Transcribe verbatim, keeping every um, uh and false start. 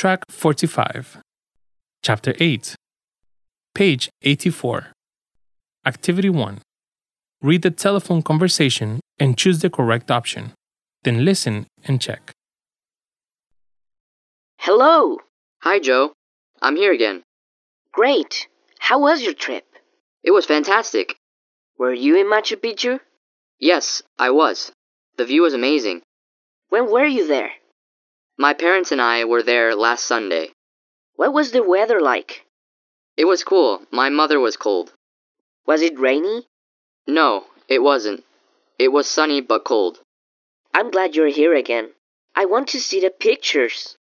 Track forty-five. Chapter eight. Page eighty-four. Activity one. Read the telephone conversation and choose the correct option. Then listen and check. Hello. Hi, Joe. I'm here again. Great. How was your trip? It was fantastic. Were you in Machu Picchu? Yes, I was. The view was amazing. When were you there? My parents and I were there last Sunday. What was the weather like? It was cool. My mother was cold. Was it rainy? No, it wasn't. It was sunny but cold. I'm glad you're here again. I want to see the pictures.